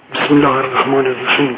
بسم الله الرحمن الرحیم.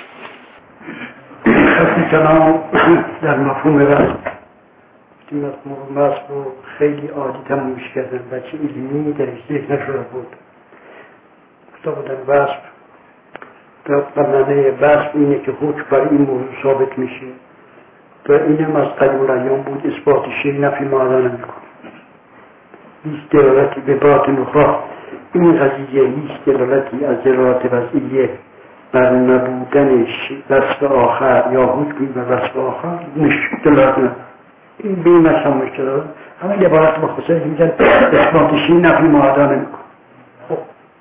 خط کلام در مفهوم وصف. مفهوم وصف رو خیلی عادی تمومش کردن، بچه علمی درش ذکر نشده بود. گفته بودن وصف و معنی وصف اینه که حکم بر این موضوع ثابت میشه و اینم از قدیم الایام بود. اثبات شیء نفی معادله نمیکنه. هیچ دلالتی به باطن اخرى این قضیه هیچ دلالتی از دلالات وضعیه بر نبودن وصف آخر یا حکمی بر وصف آخر دلالت نداره. این به این مشهر مشترک همه عبارت مخصوصه میگن اثبات شیء نفی معادله نمیکنه. خب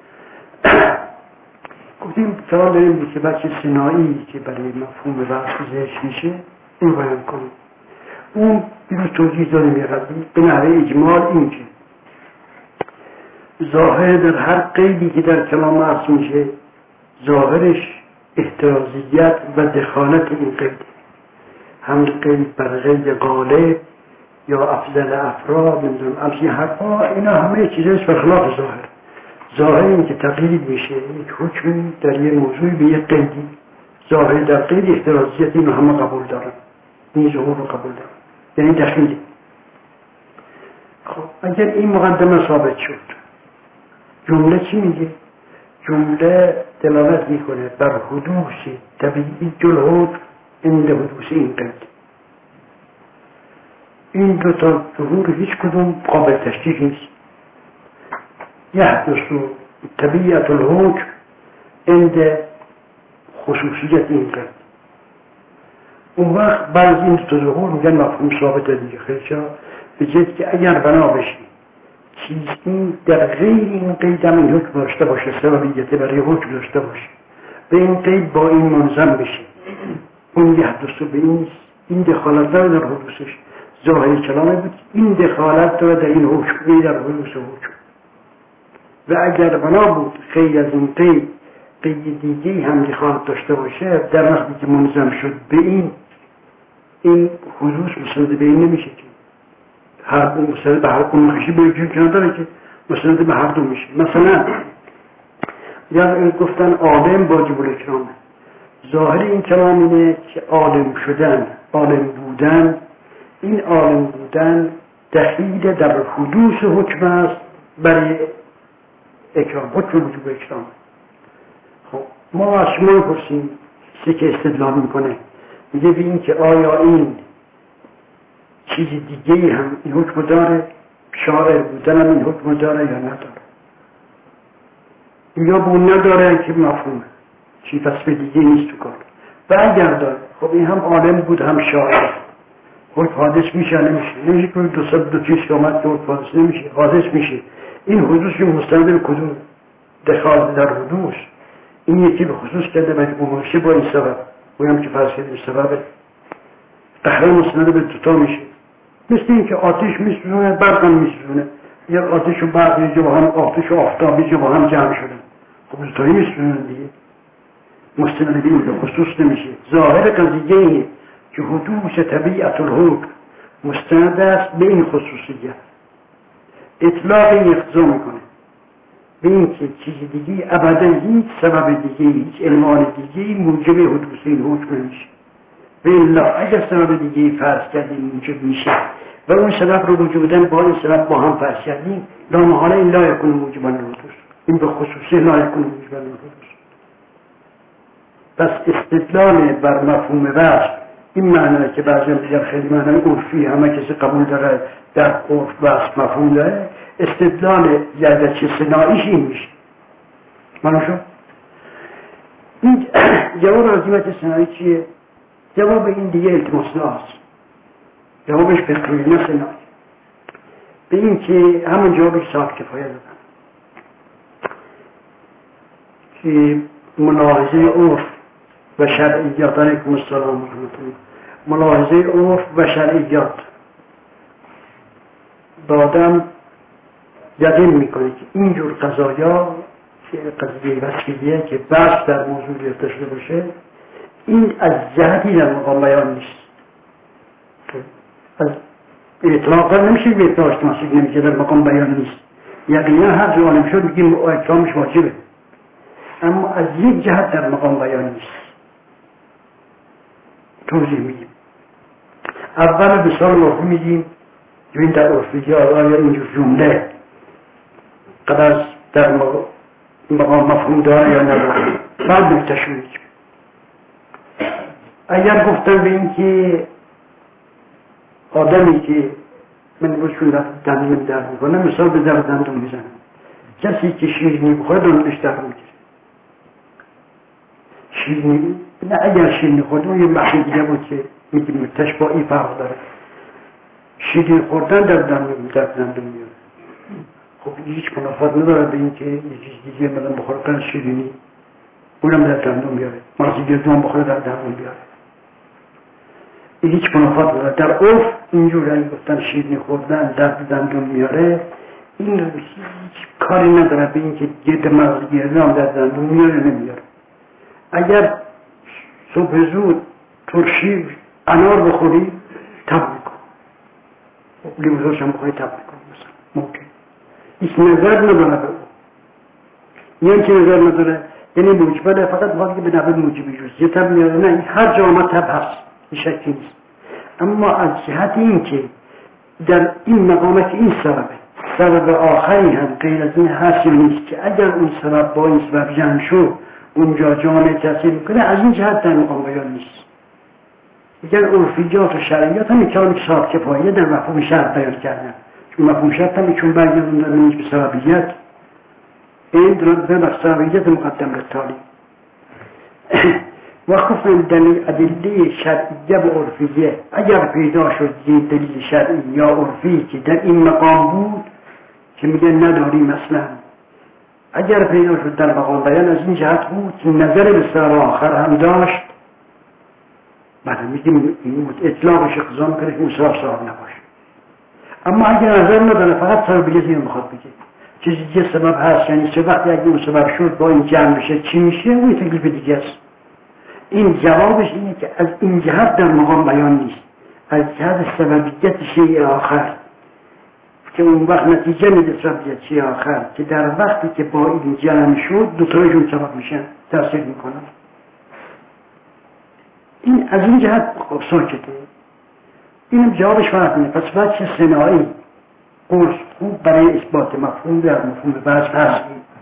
گفتیم سوال داریم که بچه صناعی که برای مفهوم وصف ذکر میشه این بیان کنیم. اون بیروز توضیح داریم یه قضیه به نحوه اجمال این که ظاهر در هر قیدی که در کلام وصف میشه ظاهرش احترازیت و دخالت این قید، هم قید بر قید غالب یا افضل افراد نمیدونم همچین حرفا، اینا همه چیزاش برخلاف ظاهر. ظاهر این که تقیید میشه یک حکمی در یک موضوعی به یک قیدی، ظاهر در قید احترازیت اینو همه قبول دارن، این ظهور رو قبول دارن، یعنی دخیله. خب اگر این مقدمه ثابت شد جمله چی میگه؟ جمله دلالت میکنه بر حدوث طبیعی الحکم عند حدوث این قید. این دو تا ظهور هیچ کدوم قابل تشکیک نیست. یحدث طبیعت الحکم عند خصوصیت این قید. اون وقت بعض این دو تا ظهور میگن مفهوم ثابت دیگه. خیلی به جد که اگر بنا بشی چیزی در غیر این قید هم این حکم داشته باشه، سببیت برای حکم داشته باشه، به این قید با این منظم بشه، اون یحدث به این دخالت داره در حدوثش. ظاهر کلامه بود این دخالت داره در این حکم، در حدوث حکم. و اگر بنا بود خیلی از این قید دیگه هم دخالت داشته باشه، در وقتی که منظم شد به این حدوث مسند به این نمیشه که هر دو مسند به هر کدوم خشی با یکی که نداره که مسند به هر دو میشه. مثلا یا گفتن عالم واجب الاکرامه. ظاهر این کلام اینه که عالم شدن، عالم بودن، این عالم بودن دخیل در حدوث حکم است برای اکرام، حکم وجوب اکرام. خب ما از شما پرسیم که استدلال میکنه، میگه به این که آیا این چیز دیگه هم این حکم داره، شارع بودن هم این حکم داره یا نداره؟ یا بون نداره که مفهومه چی پس به دیگه نیست تو کار. و اگر داره خب این هم عالم بود هم شارع، حکم حادث میشه نمیشه که دو چیز که آمد که حکم حادث نمیشه، حادث میشه. این حدوث مستند به کدوم؟ دخالت در حدوث. این یکی به خصوص کرده باید مماشه با این سبب، بایم که فرض کرده سبب قهره مستند به دوتا میشه. مثل این که آتش میسوزونه برق هم میسوزونه، یا آتش و برق یه جا با هم، آتش و آفتاب یه جا با هم جمع شدن، خب دوتایی میسوزونه دیگه، مستند به این به خصوص نمیشه. ظاهر قضیه اینه که حدوث طبیعت الحکم مستند است به این خصوصیت. اطلاق این اقتضا میکنه به این که چیز دیگه ابدا هیچ سبب دیگه، هیچ عنوان دیگه موجب حدوث این حکم نمیشه. بالله اگر سبب دیگه فرض کردیم موجب میشه و اون سبب رو وجودن با این سبب با هم فرض کردیم، لامحاله این لا یکون موجبا للحدوث، این به خصوصی لا یکون موجبا للحدوث. پس استدلال بر مفهوم وصف این معنی که بعضی میگن خیلی معنی عرفی، همه کسی قبول داره در عرف وصف مفهوم داره، استدلال یعنی صناعیش این میشه. معلوم شد؟ این جواب عظیمت صناعی چیه؟ جواب این دیگه التماس هست. جوابش فقهی نه صناعی. به این که همون جوابش صاحب کفایه دادن که ملاحظه عرف و شرعیات، علیکم السلام و رحمت الله، ملاحظه عرف و شرعیات با آدم یقین میکنه که اینجور قضایا که قضیه وصفیه که بحث در موضوع گرفته شده باشه، این از جهتی در مقام بیان نیست. از اطلاق نمیشه به اطلاقش تماسک نمیشه، در مقام بیان نیست. یقینا هر جا عالم شد میگیم اکرامش واجبه. اما از یک جهت در مقام بیان نیست. توضیح میدیم. اول مثال عرفی میدیم که این در عرفی آیا اینجور جمله قدر در مقام مفهوم داره یا نداره. بعد نکته‌شو میگیم. اگر گفتن به این که آدمی که من باشون دندون درد میکنه، مثال به در دندون میزنم، کسی که شیرینی بخوره دندونش درد میگیره. شیرینی نه، اگر شیرینی خورده اون یه بحث دیگه بود که میگیم تشباهی فرق داره. شیرینی خوردن در دندون میاره. خب هیچ منافات نداره به این که یه چیز دیگه مثلا بخوره شیرینی اونم در دندون میاره، مغزی گردون بخوره در دندون میاره. هیچ منافات نداره. در عرف اینجور اگه گفتن شیرینی خوردن در دندون میاره، این هیچ کاری نداره به این که گرد مغز گردون در دندون میاره نمیاره. اگر صبح زود ترشی انار بخوری تب میکن، لیموزاش هم بخوری تب میکن مثلا ممکن. هیچ نظر نداره به اون، یعنی که نظر نداره یعنی موجبه، فقط بخواد که به نظر موجبی جوز یه تب میاره. نه، هر جا آمد تب هست، این شکلی نیست. اما از جهت این که در این مقامت این سبب آخری هم غیر از این هست یا نیست که اگر اون سبب با این سبب جمع شد اونجا جامعه تأثیر میکنه، از این جهت در مقام بیان نیست. اگر عرفیات و شرعیات هم میتونن صاحب کفایه در مفهوم شرط بیان کردن، چون مفهوم شرط هم چون برگردوندن منش به سببیت، این در بر سببیت مقدم للتالی. و گفتن دلیل ادله شرعیه و عرفیه اگر پیدا شد یه دلیل شرعی یا عرفی که در این مقام بود که میگن نداریم اصلا، اگر پیدا شد در مقام بیان از این جهت بود که نظر به سبب آخر هم داشت، بعد میگیم اطلاقش اقضا میکنه که اون صاحب نباشه. اما اگر نظر نداره فقط سببیتی رو میخواد بگه چیزی دیگه سبب هست، یعنی چه وقتی اگه اون سبب شد با این جمع بشه چی میشه، اون تکلیف دیگه است. این جوابش اینه که از این جهت در مقام بیان نیست، از جهت سببیت شیء آخر که اون وقت نتیجه میده سببیت شیء آخر که در وقتی که با این جمع شد دوتایشون سبب میشن، تأثیر میکنن. این از این جهت ساکته. اینم جوابش فرق میده. پس وجه صناعی قرص خوب برای اثبات مفهوم در مفهوم بعض هست.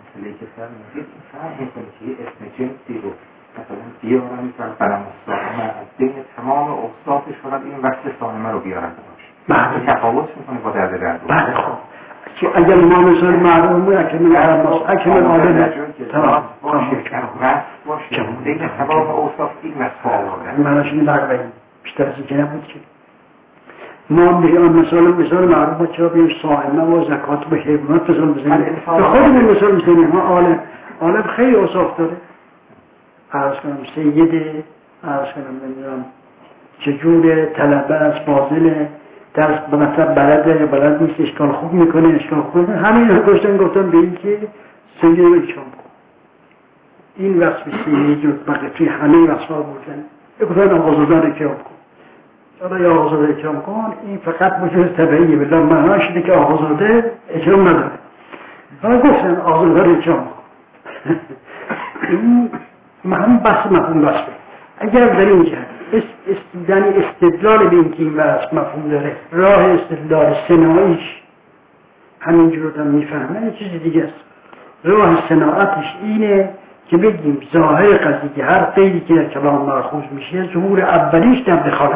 مثلا بیارم مثلا قلم الصائمه از بین تمام اوصافش فقط این وصف صائمه رو بیارم باشه، تفاوت میکنه با درد درد. بله خب که اگر ما مثلا معلومه اکمل عرماس اکمل عالم تمام باشه بین تمام اوصاف این وصف آورده. معنیش این دربه بیشتر از این که نبود که ما بیان مثال معروف چرا بیان صائمه و زکات به حیوانات مثال بزنیم به خودمون مثال بزنیم. ما عالم خیلی اوصاف داره. عرض کنم سیده، عرض کنم نمیدونم چجور طلبه است، فاضله، درس به مطلب بلده یا بلد نیست، اشکال خوب میکنه، اشکال خوب میکنه. همین رو گفتن به این که سیده رو اکرام کن. این وصف سیده جو بقیه همه وصف ها بودن. گفتن آقازاده رو اکرام کن. حالا یا آقازاده اکرام کن، این فقط وجود طبعیه. بلا معنی شده که آقازاده اکرام نداره. حالا گفتن آقازاده رو اکرام کن. این هم بحث مفهوم وصفه. اگر در این جهت استدلال به اینکه این وصف مفهوم داره، راه استدلال صناعیش همینجور هم میفهمه، یه چیز دیگه است. راه صناعتش اینه که بگیم ظاهر قضیه هر قیدی که در کلام مأخوذ میشه ظهور اولیش در دخالت،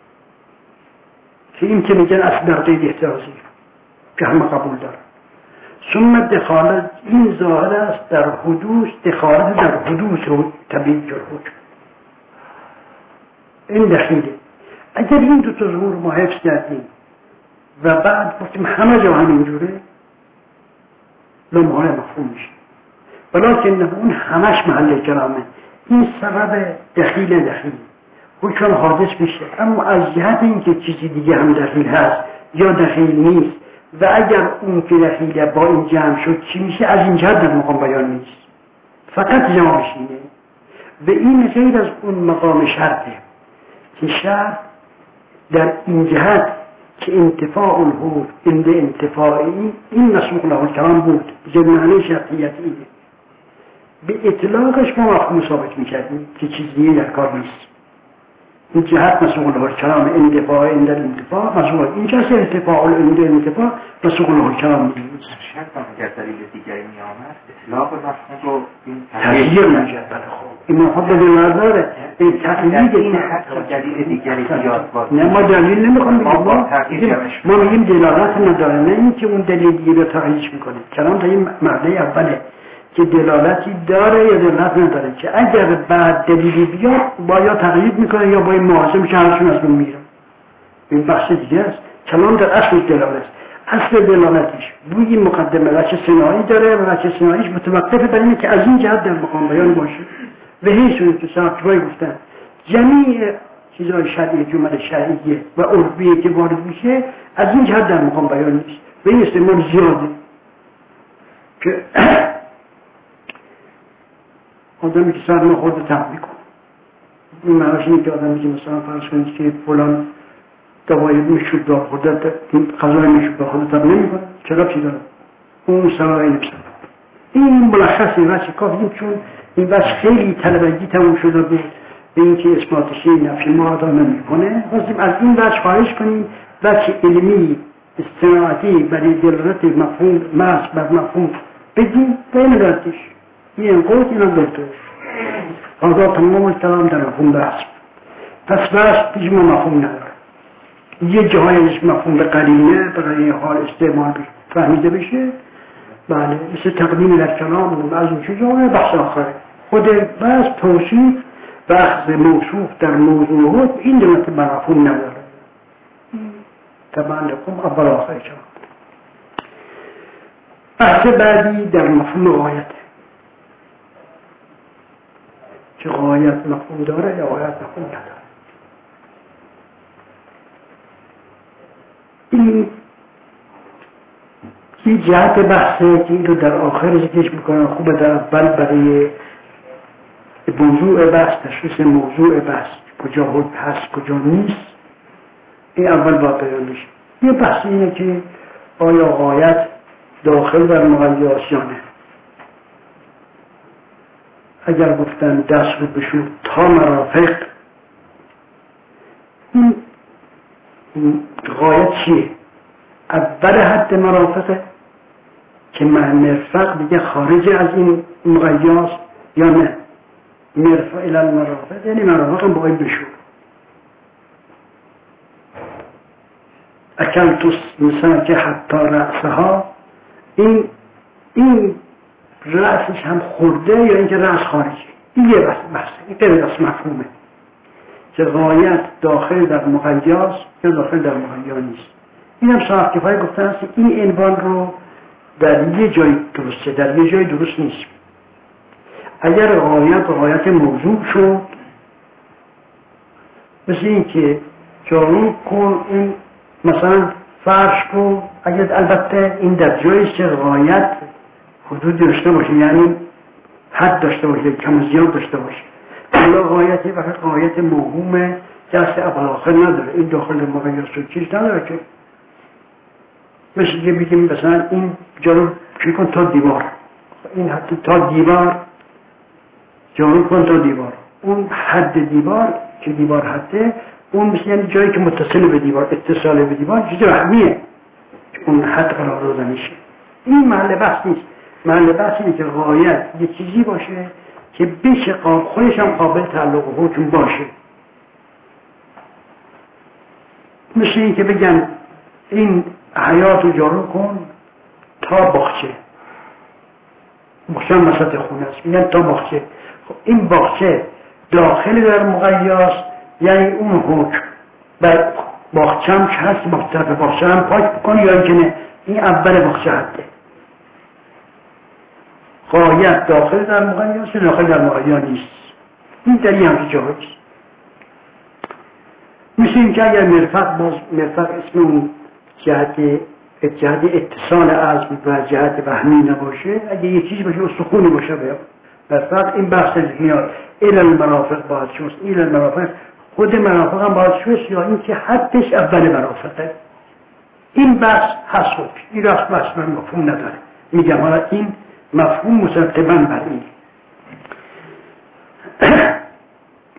که این که میگن اصل در قید احترازی که همه قبول داره. ثم دخالت این ظاهر است در حدوث، دخالت در حدوث و طبیعی جرحوج این دخیله. اگر این دو تا ظهور ما حفظ کردیم و بعد گفتیم همه جا همینجوره، لمحه مفهوم میشه. ولیکن اون همش محل کلامه. این سبب دخیل چون حادث میشه، اما از جهت اینکه چیزی دیگه هم دخیل هست یا دخیل نیست و اگر اون که دخیله با این جمع شد چی میشه، از این جهت در مقام بیان نیست، فقط جمعش اینه. و این غیر از اون مقام شرطه که شرط در این جهت که انتفاع الحروف عند انتفاعی این مسموح له الکلام بود، بجای معنی شرطیت اینه. به اطلاقش ما مفهوم ثابت میکردیم که چیزی در کار نیست. این جهت مسئول الکلام اندفاع این در انتفاع مسئول این جهت انتفاع انتفاع مسئول الکلام نیست. شاید اگر دلیل دیگری می آمد اطلاق مفهوم رو این تغییر نجد. این محبت نداره. این تغییر این حتی دلیل دیگری زیاد باشه. نه ما دلیل نمیخوام بگیم. ما میگیم دلالت نداره، نه اینکه اون دلیل دیگری رو تغییرش میکنه. کلام در این معنی اوله که دلالتی داره یا دلالت نداره، که اگر بعد دلیلی بیاد با یا تغییر میکنه یا با این معاصر میشه هرشون از اون میره. این بخش دیگه است. کلام در اصل دلالت است. اصل دلالتش بوی مقدمه وجه صناعی داره و وجه صناعیش متوقفه بر اینه که از این جهت در مقام بیان باشه. و هیچ اون که صاحبای گفتن جمیع چیزهای شرعی که اومده شرعیه و عرفیه که وارد میشه از این جهت در مقام بیان نیست. و این استعمال زیاده که آدمی که سرما خورده تب میکنه. این معناش اینه که آدمی که مثلا فرض کنید که فلان دوایی میشود دار خورده غذای میشود دار خورده تب نمیکنه، چرا چی داره؟ اون سرای نمیسن. این ملخص این وجه کافیم، چون این وجه خیلی طلبگی تموم شده بود به اینکه اثباتشی نفی ما آدم نمیکنه. خواستیم از این وجه خواهش کنیم وجه علمی استناعتی برای دلالت مفهوم محض بر مفهوم بدیم و این ردش این قوت این هم دکتر آزاد تمام کلام در مفهوم بحث. پس بحث پیش ما مفهوم نداره. یه جایش مفهوم به قرینه برای حال استعمال فهمیده بشه، بله، مثل تقدیم در کلام و از این چیزا بحث آخره. خود بحث توصیف و اخذ موصوف در موضوعات این دلالت بر مفهوم نداره. طبعا لکم اول آخر کلام. بحث بعدی در مفهوم غایت، که غایت مفهوم داره یا غایت مفهوم نداره. این یه جهت بحثه که این رو در آخر ذکرش میکنم. خوبه در اول برای موضوع بحث تشخیص موضوع بحث کجا حکم هست کجا نیست این اول باید بیان بشه. یه بحث اینه که آیا غایت داخل در مقیاس یا نه. اگر گفتن دست رو بشو تا مرافق، این غایت چیه؟ اول حد مرافقه که مرفق دیگه خارج از این مقیاس یا نه؟ مرفق الى المرافق یعنی مرافق هم باید بشو. اکلتوس مثلا که حتی رأسها، این رأسش هم خورده یا اینکه رأس خارجه. این یه بحثه، این غیر از مفهومه که غایت داخل در مقیاس یا داخل در مقیاس نیست. این هم صاحب کفایه گفتن است این عنوان رو در یه جای درسته، در یه جای درست نیست. اگر غایت موضوع شد، مثل این که جارو کن این مثلا فرش کن، اگر البته این در جایش که غایت حدود داشته باشه، یعنی حد داشته باشه، کم و زیاد داشته باشه. حالا غایتی وقت غایت موهومه که اصل اول آخر نداره، این داخل مقیاس و چیز نداره که مثل که بگیم مثلا این جارو کن تا دیوار، این حد تا دیوار جارو کن تا دیوار، اون حد دیوار که دیوار حده اون مثل یعنی جایی که متصل به دیوار، اتصال به دیوار چیز وهمیه که اون حد قرار داده میشه. این محل بحث نیست. محل بحث اینه که غایت یه چیزی باشه که بشه خودش هم قابل تعلق و حکم باشه. مثل این که بگن این حیات رو جارو کن تا باغچه هم وسط خونه است، میگن تا باغچه. خب این باغچه داخل در مقیاس یعنی اون حکم بر باغچه هم که هست طرف باغچه هم پاک بکن یا اینکه نه، این اول باغچه حده. غایت داخل در مقیاس داخل در مقیاس نیست. این در این همچه جاهاست. مثل این که اگر مرفق اسم اون جهت اتصال عزم و جهت وهمی نباشه، اگه یه چیز باشه و سکونی باشه بیا مرفق، این بحث میاد الى المرافق باید شوست. الى المرافق خود مرافق هم باید شوست یا این که حدش اول مرافقه. این بحث حسب این راست بحث من مفهوم نداره. میگم حالا این مفهوم مستقبا بر این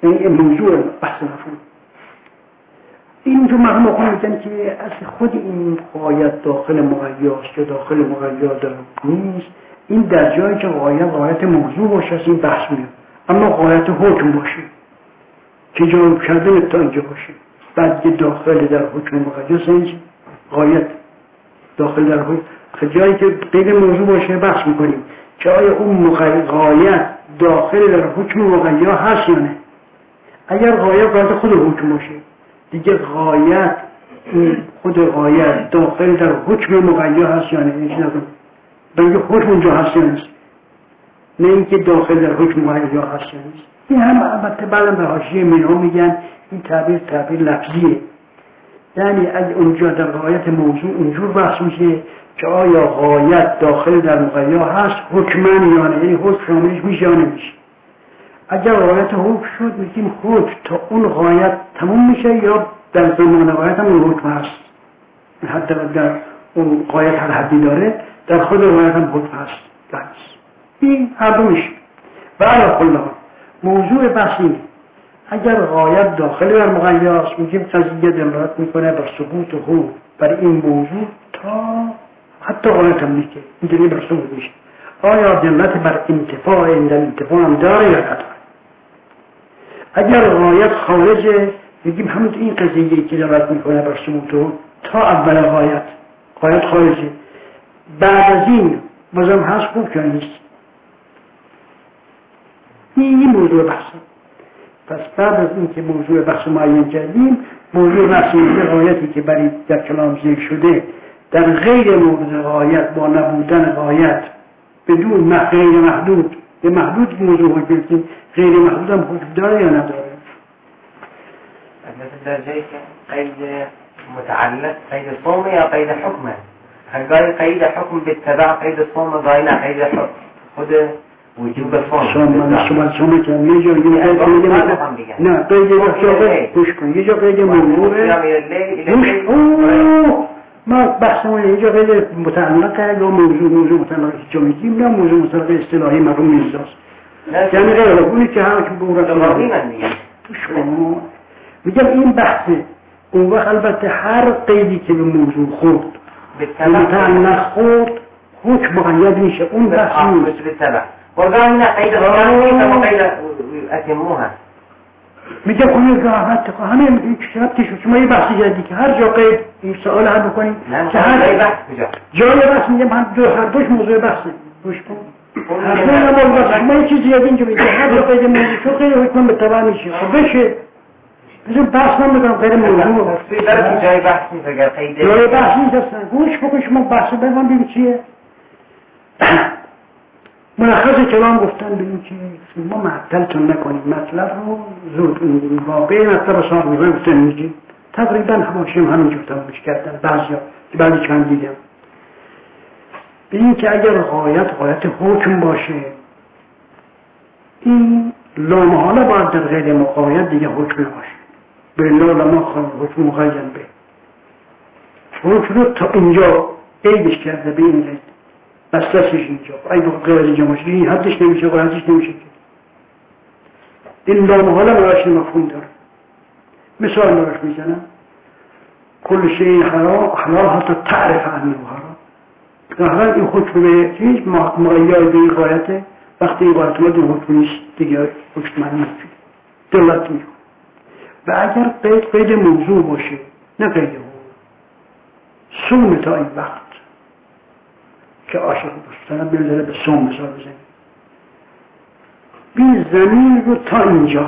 این موضوع بحث مفهوم. این جو مرحوم آقا میگن که از خود این غایت داخل مغیاست یا داخل مغیا در نیست، این در جایی که غایت موضوع باشه این بحث میاد. اما غایت حکم باشه که جواب کردن تا اینجا باشه، بعد که داخل در حکم مغیا سنجی غایت داخل در حکم، جایی که غیر موضوع باشه بحث میکنیم که آیا اون غایت داخل در حکم مغیا هست یا نه. اگر غایت خود حکم باشه دیگه غایت خود غایت داخل در حکم مغیا هست یا نه. بلکه حکم اونجا هست یا نیست، نه اینکه داخل در حکم مغیا هست یا نیست. این هم البته بعدم به حاشیه منها میگن این تعبیر لفظیه، یعنی اگه اونجا در غایت موضوع اونجور بحث میشه که آیا غایت داخل در مغیا هست حکمن یا نه، یعنی حکم شاملش میشه یا نمیشه. اگر غایت حکم شد میگیم حکم تا اون غایت تموم میشه یا در زمان غایت هم اون حکم هست، حتی در اون غایت هر حدی داره در خود غایت هم حکم هست. این هر دو میشه. و علا کل حال موضوع بحث اینه اگر غایت داخل در مغیاست میگیم قضیه دلالت میکنه بر ثبوت حکم بر این موضوع تا حتی غایت هم نیست، اینجوری بر ثبوت میشه. آیا دلالت بر انتفاع انتفاع هم داره یا نداره؟ اگر غایت خارجه میگیم همون این قضیه که دلالت میکنه بر ثبوت تا اول غایت خارجه، بعد از این بازم هست خوب که نیست. این موضوع بحثه. پس بعد از این که موضوع بحث معین کردیم، موضوع بحث غایتی که برای در کلام ذکر شده در غیر مورد غایت با نبودن غایت بدون غیر محدود به محدود موضوع گرفتیم، غیر محدود هم حکم داره یا نداره؟ مثل در جایی که قید متعلق قید صوم یا قید حکمه، هنگاهی قید حکم بالتبع قید صوم گاهی نه قید حکم خود وجوب صوم که یه جا نه قید گوش کن یه جا قید موضوعه ما بحثمون اینجا قید متعلقه یا موضوع متعلقه که جا میگیم نه موضوع متعلقه اصطلاحی مرحوم میرزاست، یعنی غیر اونی که هم که به اون رسول میگم این بحثه. اون وقت البته هر قیدی که به موضوع خورد متعلق خورد حکم مقید میشه، اون بحث نیست. وقال هنا قيد غير قيد أتموها. میگم اون راحت همه این شرطش شما یه بحث جدی که هر جا قید این سوال حل بکنید که هر بحث جای بحث میگم هر دوش موضوع بحثه. گوش کن هر دو موضوع ما یه چیزی یاد اینجا میگم هر جا قید موضوع شو قید حکم به تبع میشه. خب بشه بزن بحث من بگم غیر موضوع در جای بحث نیست. اگر قید جای بحث نیست اصلا گوش کن شما بحث بگم ببین چیه. ملخص کلام گفتن به این که ما معطلتون نکنیم، مطلب رو زود واقعی مطلب رو صاحب میگویم گفتن میگیم تقریبا هماشیم همینجور تمامش کردن بعضی ها که بعدی چند دیدم به این که اگر غایت حکم باشه این لامحاله باید در غیر مقایت دیگه حکم باشه به لما حکم مقید به حکم رو تا اینجا قیدش کرده به این قید بستشش اینجا ای غیر از اینجا باشه این حدش نمیشه و حدش نمیشه که این لامحاله براش مفهوم داره. مثال براش میزنم کل شیء حلال حتی تعرف عنه حرام. حالا این حکم به چیز مغیای به این غایته وقتی این غایت این حکم نیست دیگه حکم من نفید دلت میکنه. و اگر قید موضوع باشه نه قید سوم تا این وقت که عاشق بستانم بلزنه به سوم مثال بزنیم بین زمین رو تا اینجا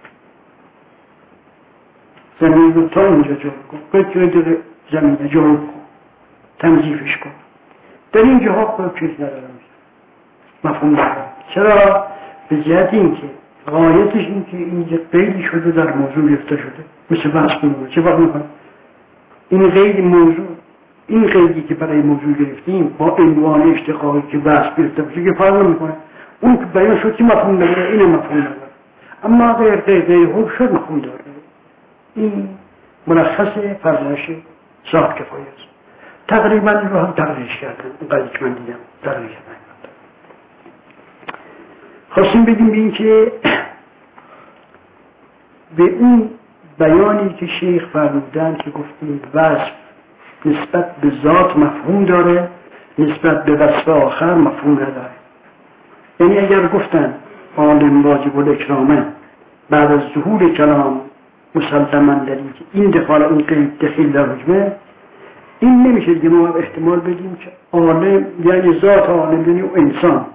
زمین رو تا اینجا جور کن قید زمین جور کن تنظیفش کن در این جاها خود چیز ندارم مفهوم دارم. چرا؟ به جهت این که غایتش این که اینجا قیدی شده در موضوع گرفته شده مثل بحث کنیم چه وقت میکنم این قید موضوع این قیدی که برای موضوع گرفتیم با عنوان اشتقاقی که بحث گرفته باشه که فرق میکنه اون که بیان شد که مفهوم نداره این مفهوم نداره اما اگر غیر حب شد مفهوم داره. این ملخص فرمایش صاحب کفایه است. تقریبا این رو هم تقریرش کردن اونقدر که من دیدم تقریرش کردن. خواستیم بگیم به این که به اون بیانی که شیخ فرمودن که گفتیم وصف نسبت به ذات مفهوم داره، نسبت به وصف آخر مفهوم نداره. یعنی اگر گفتن عالم واجب الاکرامه بعد از ظهور کلام مسلماً داریم که این دخال اون قید دخیل در حجمه، این نمیشه دیگه ما احتمال بدیم که عالم یعنی ذات عالم یعنی اون انسان،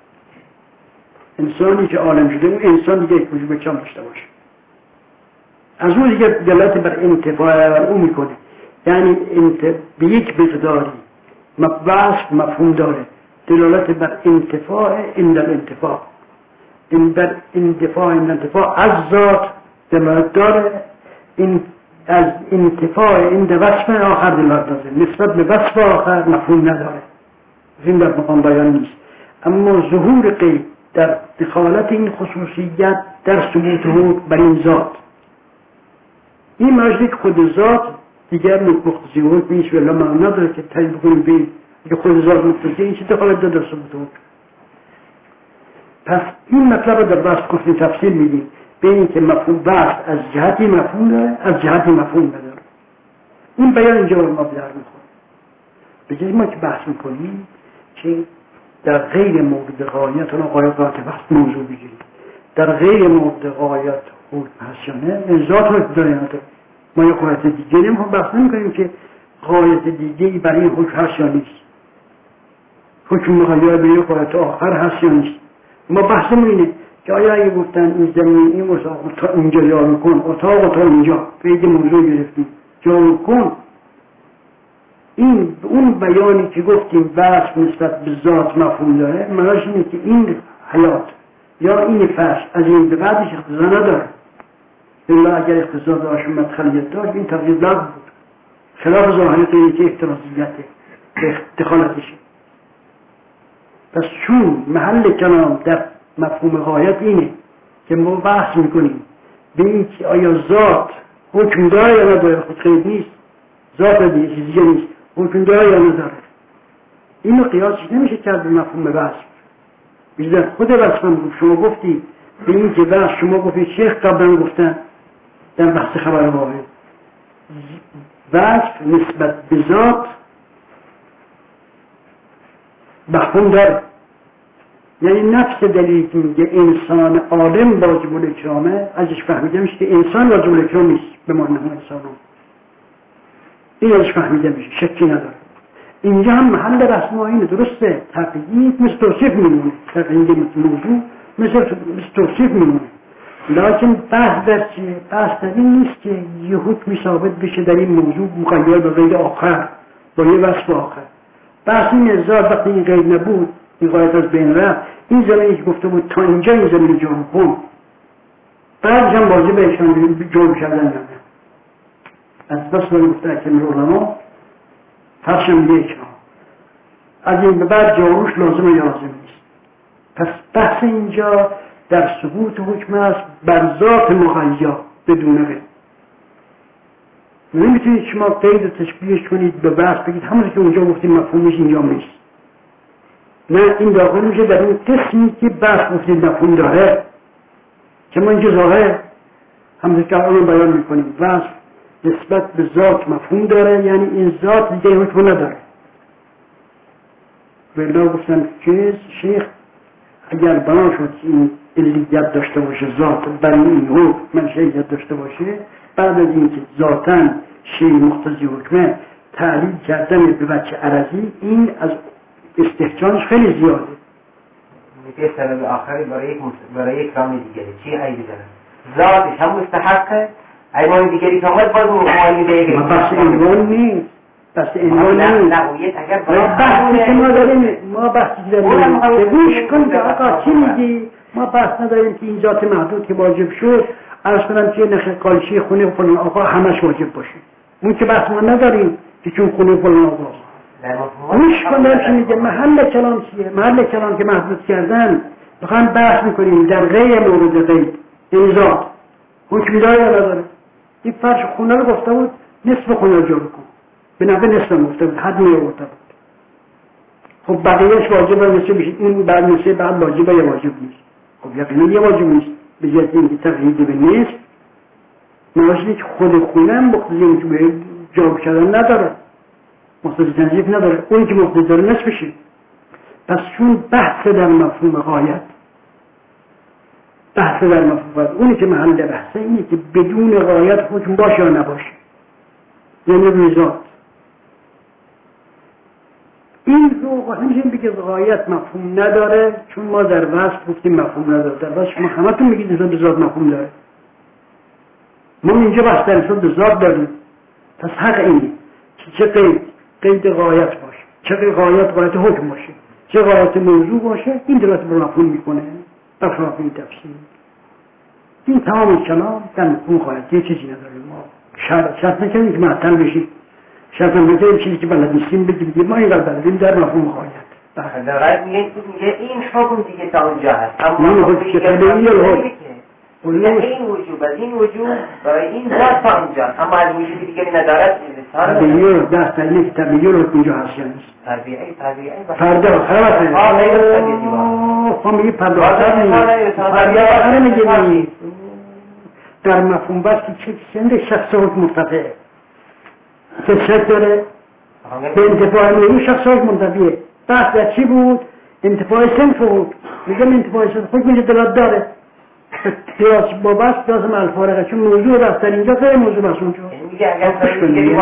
انسانی که عالم شده اون انسان دیگه یک وجود کم داشته باشه. از اون دیگه دلالت بر انتفاع اون میکنه، یعنی به یک مقداری وصف مفهوم داره، دلالت بر انتفاع عند الانتفاع، این بر انتفاع عند الانتفاع از ذات دلالت داره، این از انتفاع عند وصف آخر دلالت داره، نسبت به وصف آخر مفهوم نداره. این در مقام بیان نیست. اما ظهور قید در دخالت این خصوصیت در ثبوت حکم بر این ذات، این مجدید خود ذات دیگر مقتضی حکم نیست، ولی معنا نداره که تعیین بکنیم بین که خود ذات مقتضی این چه دخالت داره در ثبوت حکم. پس این مطلب رو در وصف گفتیم تفصیل میدیم به این که مفهوم وصف از جهتی مفهوم داره، از جهتی مفهوم نداره. این بیان اینجا رو ما بدر میخوره. به جای ما که بحث میکنیم که در غیر مورد غایت و غایت بحث موضوع بگیریم، در غیر مورد غایت حکم هست یا نه، ذات رو ابتدایی نداره. ما یه غایت دیگه نمیخوام بحث نمیکنیم که غایت دیگه برای این حکم هست یا نیست، حکم مغیر به یه غایت آخر هست یا نیست. ما بحثمون اینه که آیا اگه گفتن این زمین این اتاق تا اینجا جا کن، اتاق تا اینجا قید موضوع گرفتیم جا کن، این اون بیانی که گفتیم وصف نسبت به ذات مفهوم داره، معناش اینه که این حیات یا این فرش از این به بعدش اقتضا نداره. الا اگر اقتضا داشت مدخلیت داشت این تغییر لغو بود، خلاف ظاهر قیدی که احترازیته دخالتشه. پس چون محل کلام در مفهوم غایت اینه که ما بحث میکنیم به این که آیا ذات حکم داره یا نداره، خود قید نیست، ذات دیگه چیزی نیست، حکم داره یا نداره، اینو قیاسش نمیشه کرد به مفهوم وصف. بیشتر خود وصف هم گفت، شما گفتی به این که وصف، شما گفتی شیخ قبلا گفتن در بحث خبر واحد وصف نسبت به ذات مفهوم داره، یعنی نفس دلیلی که میگه انسان عالم واجب الاکرامه ازش فهمیده میشه که انسان واجب الاکرام نیست به معنی انسان هم. این ازش فهمیده میشه، شکی نداره. اینجا هم محل رسم اینه، درسته تقیید مثل توصیف میمونه، تقیید مثل موضوع مثل توصیف میمونه، لیکن بحث در چیه؟ بحث در این نیست که یه حکمی ثابت بشه در این موضوع مقید به غیر آخر با یه وصف آخر. بحث این ازاد وقتی این غیر نبود، این غایت از بین رفت، این زمینی که گفته بود تا اینجا این زمین جرم کن، بعدش هم واجب ایشان جرم کردن نمید. از بس باید گفته اکمل علما فرشم یک ها از این به بعد جاروش لازم یا لازم نیست. پس بحث اینجا در ثبوت حکم است بر ذات مغیر بدون غیر. نمیتونید شما قید تشبیهش کنید به بحث بگید همونی که اونجا گفتیم مفهومش اینجا نیست. نه، این داخل میشه در اون قسمی که بحث گفتید مفهوم داره، که ما اینجا ظاهر همونی که الان بیان میکنیم وصف نسبت به ذات مفهوم داره، یعنی این ذات دیگه حکم نداره. ولی گفتن که شیخ اگر بنا شد این علیت داشته باشه ذات برای این حکم منشأیت داشته باشه، بعد از اینکه ذاتاً شیء مقتضی حکمه تعلیل کردن به وجه عرضی، این از استحجانش خیلی زیاده. میگه سبب آخری برای یک رام دیگری چی عیبی داره؟ ذاتش هم مستحقه، ایمان دیگری که آمد باید معاینه دیگری. بحث عنوان نیست، بحث عنوان نیست. ما بحثی داریم که گوش کن که آقا چی میگی؟ ما بحث نداریم که این ذات محدود که واجب شد عرض کنم که نخ قایشی خونه فلان آقا همش واجب باشه. اون که بحث ما نداریم که چون خونه فلان آقا گوش کن چی میگه. محل کلام چیه؟ محل کلام که محدود کردن بخوام بحث میکنیم در غیر مورد غیر این ذات حکم داره یا نداره. این فرش خونه رو گفته بود نصف خونه رو جور کن، به نفع نصف گفته بود، حد میگفته بود. خب بقیهش واجب نصف میشه، این بعد نصف بعد واجب یا واجب نیست. خب یقینا یه واجب نیست، به جهت اینکه تقیید به نصف نمایشی که خود خونم مقتضی جواب کردن نداره، مقتضی تنظیف نداره، اونی که مقتضی داره نصفشه. پس چون بحث در مفهوم غایت، بحث در مفهوم غایت، اونی که محل بحثه اینه که بدون غایت حکم باشه یا نباشه، یعنی رویزاد. این رو همچنین بگه غایت مفهوم نداره، چون ما در وصف گفتیم مفهوم نداره. در وصف شما همتون میگید انسان به ذات مفهوم داره، ما اینجا بحث در انسان به ذات داریم. پس حق اینه که چه قید غایت باشه، چه غایت حکم باشه، چه غایت موضوع باشه، این دلالت بر مفهوم میکنه. بخلاف این تفسیر این تمام کلام در مفهوم غایت یه چیزی نداره. ما شرط نکنیم که معطل بشیم، شرط نکنیم چیزی که بلد نیستیم بگیم ما اینقدر بلدیم در مفهوم غایت. در غایت میگه این حکم دیگه تا اونجا هست، اما این حکم که تبعیه الحکم این وجوب از این وجوب برای این ذات تا اینجا، اما از وجودی دیگری ندارد. تبعیه دست اینه که تبعیه رو اینجا هست یا نیست. تبعیه فرده آخره میگه فرده آخره میگه در مفهوم بس که چه سنده شخص حکم مرتفعه که شک داره به انتفاع نیروی شخص حکم مرتفعه. بحث در چی بود؟ انتفاع صنف بود. میگم انتفاع صنف حکم اینجا دلالت داره قیاس با بس قیاس مع الفارقه، چون موضوع بس در اینجا غیر موضوع بس اونجا. میگه اگر دیگری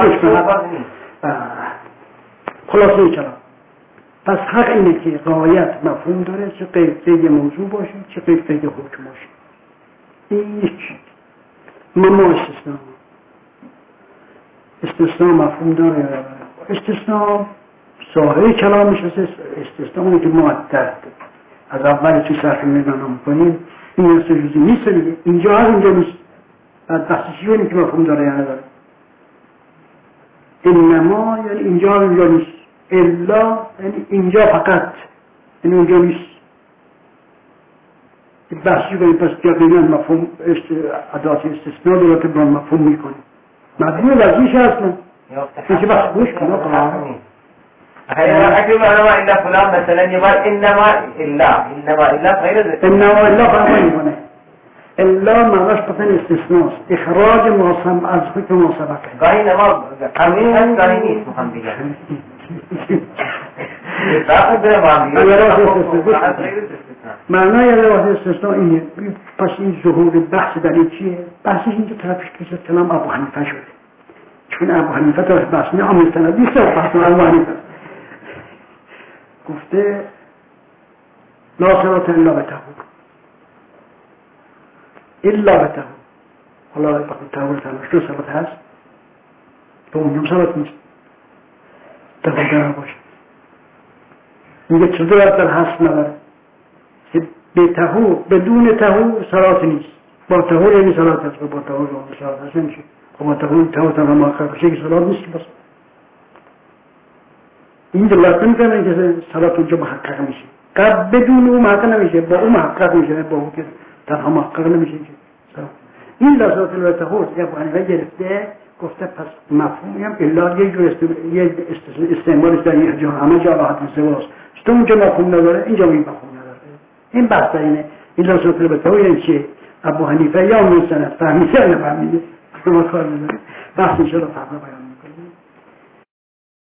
خلاصه کلام. پس حق اینه که غایت مفهوم داره، چه قید موضوع باشه چه قید حکم باشه. این یکی ما استثناء مفهوم داره. استثناء ساحه کلامش استثناء اونه که معدد از اول تو صرف میدانم میکنیم این است جزئی نیست دیگه. اینجا هست اینجا نیست. بعد بحثی اینه که مفهوم داره یا نداره. انما یعنی اینجا اینجا نیست، الا یعنی اینجا فقط، یعنی اونجا نیست. بحثی کنیم پس یقینا مفهوم ادات استثناء داره که با مفهوم میکنه مفهوم وزیش اصلا میشه بحث گوش کنه. اگر معلومه الا فلان مثلا یه بار انما الا غیر ذلك انما الا فهم میکنه. الا معناش مثلا استثناء، اخراج معصم از حکم مسبقه. گاهی نما قوی هست گاهی نیست. میخوام بگم معنای لوازم استثناء اینه. پس این ظهور بحث در این چیه؟ بحثش اینجا طرفش کسی کلام ابو حنیفه شده، چون ابو حنیفه طرف بحث نه آمستند نیست و بحث ابو حنیفه گفته لا صلاة الا بطهور، الا بطهور. حالا بقید طهور تنش دو صلاة هست، تو اونجا صلاة نیست، طهور داره باشه. میگه چطور در هست نداره که به طهور بدون طهور صلاة نیست، با طهور یعنی صلاة هست، با طهور صلاة هست نمیشه. خب با طهور تنها ماخر بشه که صلاة نیست بس. این دلالت نمیکنه که صلاة اونجا محقق میشه. قبل بدون او محقق نمیشه، با او محقق میشه، با او که تنها محقق نمیشه. این لازمات الطهور که ابو حنیفه گرفته گفته پس مفهومی هم الا یه جور استعمالش در یه جا همه جا راحت سواست. چطور اونجا مفهوم نداره اینجا این مفهوم نداره. این بحث اینه. این لازمات الطهور یعنی چیه؟ ابو حنیفه یا اون سند فهمیده یا نفهمیده ما کار نداره. بحث انشاءالله فردا بیان